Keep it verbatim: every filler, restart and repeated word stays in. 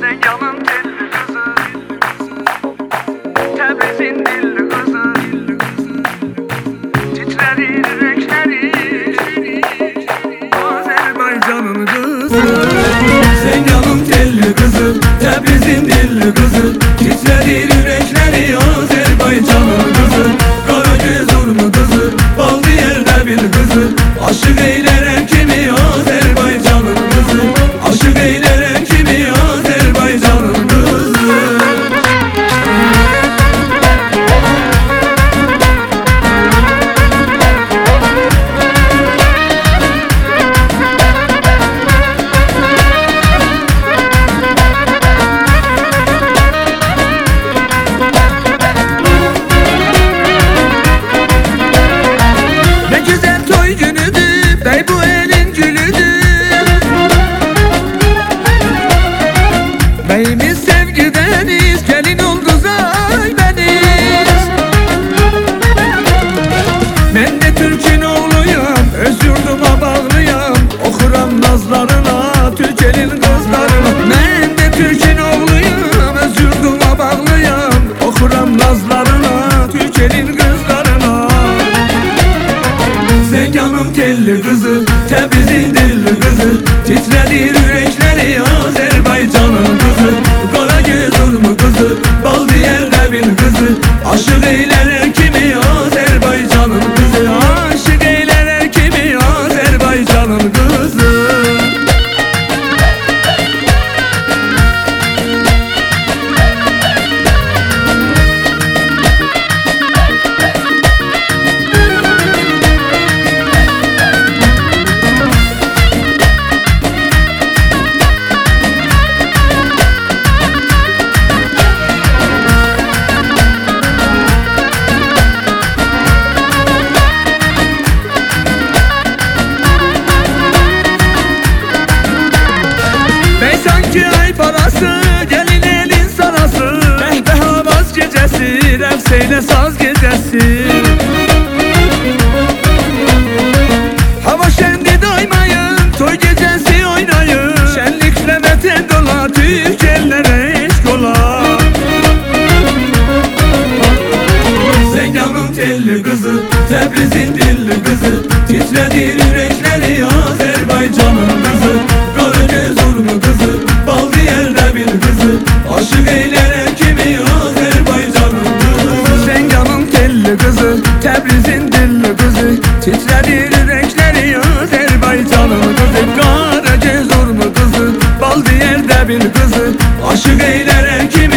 Sen yanın telli kızı, Tebriz'in dilli kızı, titrerir yürekleri, Azerbaycan'ın kızı. Sen yanın telli kızı, Tebriz'in dilli kızı, titrerir yürekleri, Azerbaycan'ın kızı. Karagöz urmu kızı, bal diyerde bir kızı, aşık eyleren kimi Azerbaycan'ın kızı, aşık eyleren kimi Azerbaycan'ın kızı. Ne güzel toy günüdür, bey bu elin gülüdür. Beyimiz sevgideniz, gelin olduz ay beniz. Ben de Türk'ün oğluyum, öz yurduma bağlıyım, okuram nazlarına, Türk elin kızlarına. Ben de Türk'ün oğluyum, öz yurduma bağlıyım, okuram nazlarına, Türk elin kızlarına. Sen yanım telli kızı, Tebriz'in dilli kızı, titredir yürekleri, Azerbaycan'ın kızı. Karagöz urmu kızı, bal diyerde bir kızı, aşık eyler kimi Azerbaycan'ın kızı, aşık eyler kimi Azerbaycan'ın kızı. Sanki ay parası, gelin elin sarası, Behbe havaz gecesi, Revseyle saz gecesi. Hava şendi doymayın, toy gecesi oynayın, şenlikle veten dola, Türk ellere eşk ola. Sen yanın telli kızı, Tebriz'in dilli kızı, titredir yürekleri, Azerbaycan'ın kızı. Karagöz urmu kızı, bal diyerde bir kızı, aşık eyleren kimi Azerbaycan'ın kızı. Sen yanın telli kızı, Tebriz'in dilli kızı, titredir yürekleri, Azerbaycan'ın kızı. Karagöz urmu kızı, bal diyerde bir kızı, aşık eyleren kimi